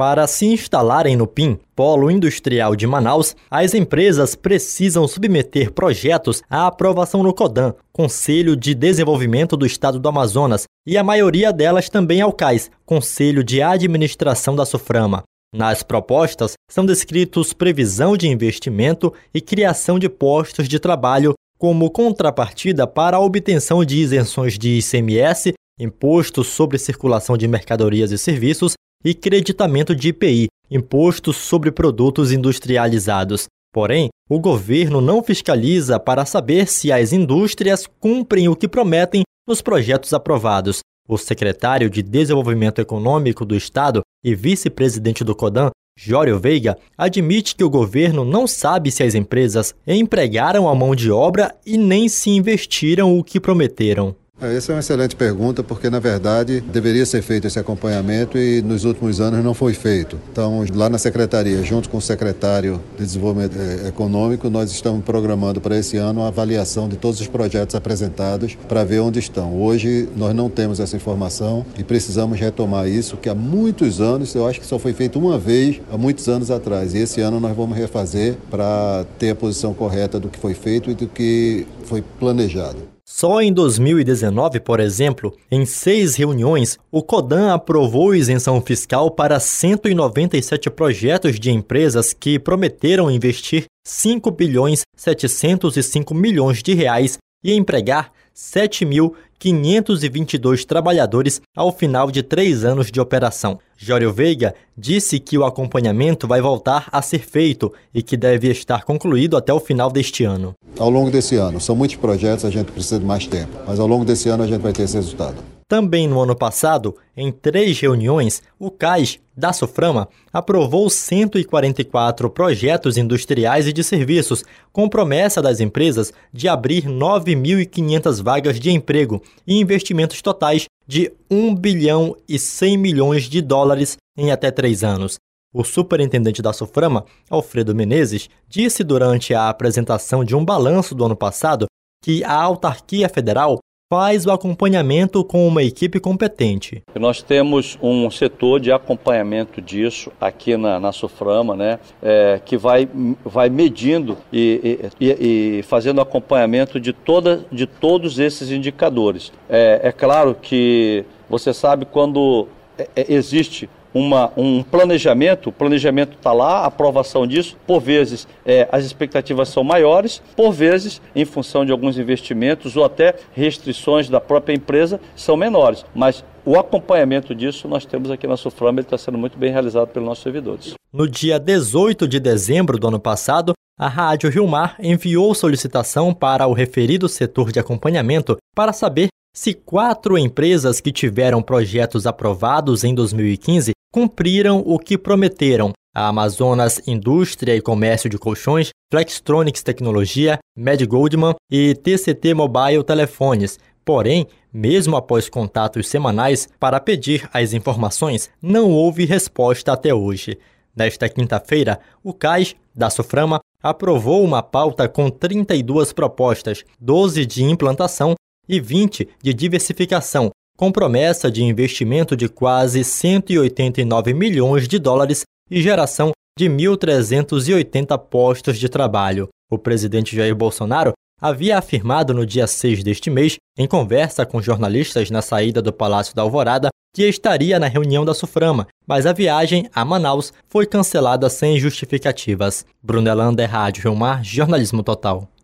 Para se instalarem no PIM, Polo Industrial de Manaus, as empresas precisam submeter projetos à aprovação no CODAM, Conselho de Desenvolvimento do Estado do Amazonas, e a maioria delas também ao CAIS, Conselho de Administração da SUFRAMA. Nas propostas, são descritos previsão de investimento e criação de postos de trabalho como contrapartida para a obtenção de isenções de ICMS, Imposto sobre Circulação de Mercadorias e Serviços, e creditamento de IPI, Imposto sobre Produtos Industrializados. Porém, o governo não fiscaliza para saber se as indústrias cumprem o que prometem nos projetos aprovados. O secretário de Desenvolvimento Econômico do Estado e vice-presidente do CODAM, Jório Veiga, admite que o governo não sabe se as empresas empregaram a mão de obra e nem se investiram o que prometeram. Essa é uma excelente pergunta, porque, na verdade, deveria ser feito esse acompanhamento e, nos últimos anos, não foi feito. Então, lá na Secretaria, junto com o secretário de Desenvolvimento Econômico, nós estamos programando para esse ano a avaliação de todos os projetos apresentados para ver onde estão. Hoje, nós não temos essa informação e precisamos retomar isso, que há muitos anos, eu acho que só foi feito uma vez, há muitos anos atrás. E esse ano nós vamos refazer para ter a posição correta do que foi feito e do que foi planejado. Só em 2019, por exemplo, em 6 reuniões, o CODAM aprovou isenção fiscal para 197 projetos de empresas que prometeram investir 5,705 bilhões de reais e empregar 7.522 trabalhadores ao final de 3 anos de operação. Jório Veiga disse que o acompanhamento vai voltar a ser feito e que deve estar concluído até o final deste ano. Ao longo desse ano, são muitos projetos, a gente precisa de mais tempo, mas ao longo desse ano a gente vai ter esse resultado. Também no ano passado, em 3 reuniões, o CAIS da SUFRAMA aprovou 144 projetos industriais e de serviços, com promessa das empresas de abrir 9.500 vagas de emprego e investimentos totais de 1 bilhão e 100 milhões de dólares em até 3 anos. O superintendente da SUFRAMA, Alfredo Menezes, disse durante a apresentação de um balanço do ano passado que a autarquia federal faz o acompanhamento com uma equipe competente. Nós temos um setor de acompanhamento disso aqui na SUFRAMA, que vai medindo e fazendo acompanhamento de todos esses indicadores. É claro que você sabe quando existe um planejamento, o planejamento está lá, a aprovação disso, por vezes as expectativas são maiores, por vezes, em função de alguns investimentos ou até restrições da própria empresa, são menores. Mas o acompanhamento disso nós temos aqui na SUFRAMA, ele está sendo muito bem realizado pelos nossos servidores. No dia 18 de dezembro do ano passado, a Rádio Rio Mar enviou solicitação para o referido setor de acompanhamento para saber se 4 empresas que tiveram projetos aprovados em 2015 cumpriram o que prometeram: a Amazonas Indústria e Comércio de Colchões, Flextronics Tecnologia, Med Goldman e TCT Mobile Telefones. Porém, mesmo após contatos semanais para pedir as informações, não houve resposta até hoje. Nesta quinta-feira, o CAIS da SUFRAMA aprovou uma pauta com 32 propostas, 12 de implantação e 20 de diversificação, com promessa de investimento de quase 189 milhões de dólares e geração de 1.380 postos de trabalho. O presidente Jair Bolsonaro havia afirmado no dia 6 deste mês, em conversa com jornalistas na saída do Palácio da Alvorada, que estaria na reunião da SUFRAMA, mas a viagem a Manaus foi cancelada sem justificativas. Brunelander, Rádio Rio Mar, Jornalismo Total.